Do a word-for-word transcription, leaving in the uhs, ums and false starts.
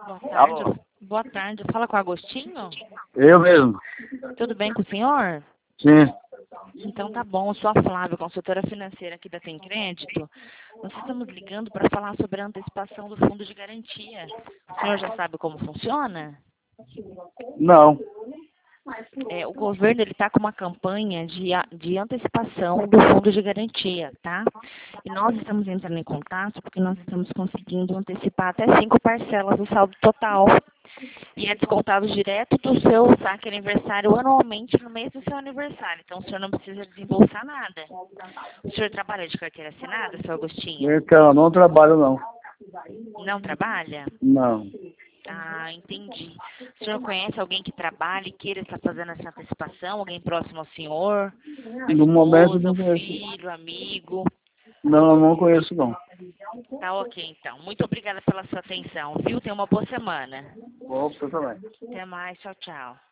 Boa tarde. Alô? Boa tarde. Fala com o Agostinho? Eu mesmo. Tudo bem com o senhor? Sim. Então tá bom. Eu sou a Flávia, consultora financeira aqui da Tem Crédito. Nós estamos ligando para falar sobre a antecipação do fundo de garantia. O senhor já sabe como funciona? Não. É, o governo ele está com uma campanha de, a- de antecipação do fundo de garantia, tá? E nós estamos entrando em contato porque nós estamos conseguindo antecipar até cinco parcelas do saldo total. E é descontado direto do seu saque aniversário anualmente no mês do seu aniversário. Então o senhor não precisa desembolsar nada. O senhor trabalha de carteira assinada, seu Agostinho? Então, não trabalho não. Não trabalha? Não. Ah, entendi. O senhor conhece alguém que trabalha e queira estar fazendo essa antecipação? Alguém próximo ao senhor? A No momento esposa, não o conheço. filho, amigo? Não, não conheço não. Tá ok, então. Muito obrigada pela sua atenção, viu? Tenha uma boa semana. Vou pra você também. Até mais. Tchau, tchau.